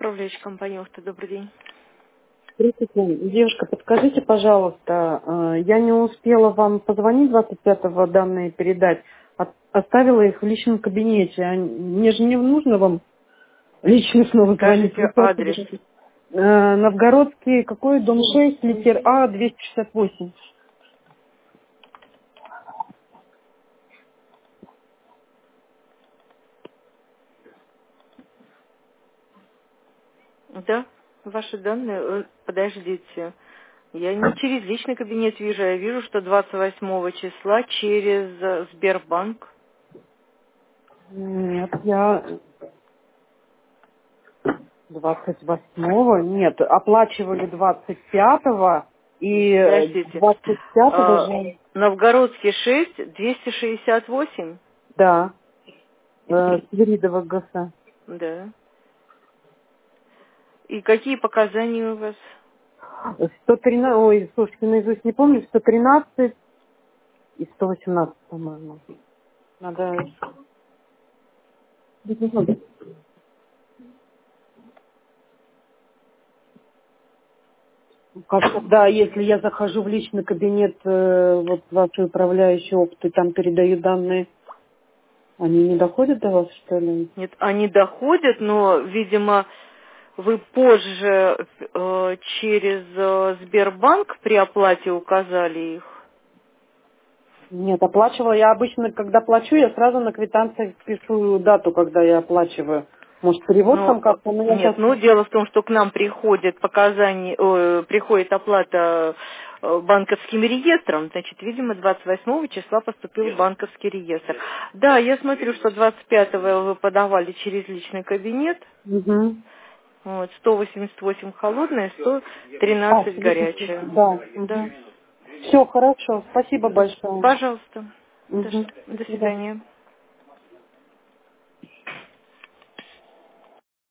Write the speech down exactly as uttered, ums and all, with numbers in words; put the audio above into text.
управляющая компания «Охта». Добрый день. Здравствуйте. Девушка, подскажите, пожалуйста, э, я не успела вам позвонить двадцать пятого данные передать, от- оставила их в личном кабинете. А Мне же не нужно вам лично снова звонить. Скажите Вы просто адрес. говорите. Э, Новгородский, какой? Дом шесть, литер А, двести шестьдесят восемь. Да, ваши данные. э, Подождите. Я не через личный кабинет вижу, я вижу, что двадцать восьмого числа через э, Сбербанк. Нет, я двадцать восьмого, нет, оплачивали двадцать пятого и Подождите. двадцать пятого А, же, Новгородский шесть, двести шестьдесят восемь. да, э, Свиридова ГС. Да. И какие показания у вас? сто тринадцать, ой, слушайте, наизусть не помню, сто тринадцать и сто восемнадцать, по-моему. Надо... Как, да, если я захожу в личный кабинет э, вот вашей управляющей опыты, там передаю данные, они не доходят до вас, что ли? Нет, они доходят, но, видимо, вы позже э, через э, Сбербанк при оплате указали их. Нет, оплачивала я обычно, когда плачу, я сразу на квитанции пишу дату, когда я оплачиваю. Может, перевод Ну, там э, как-то, но я нет, сейчас... ну, дело в том, что к нам приходит показания, э, приходит оплата э, банковским реестром, значит, видимо, двадцать восьмого числа поступил банковский реестр. Да, я смотрю, что двадцать пятого вы подавали через личный кабинет, Угу. вот, сто восемьдесят восемь холодная, сто А, тринадцать слушайте, горячая. да. Да, Все, хорошо, спасибо да. большое. Пожалуйста. До, Угу. До до свидания. свидания.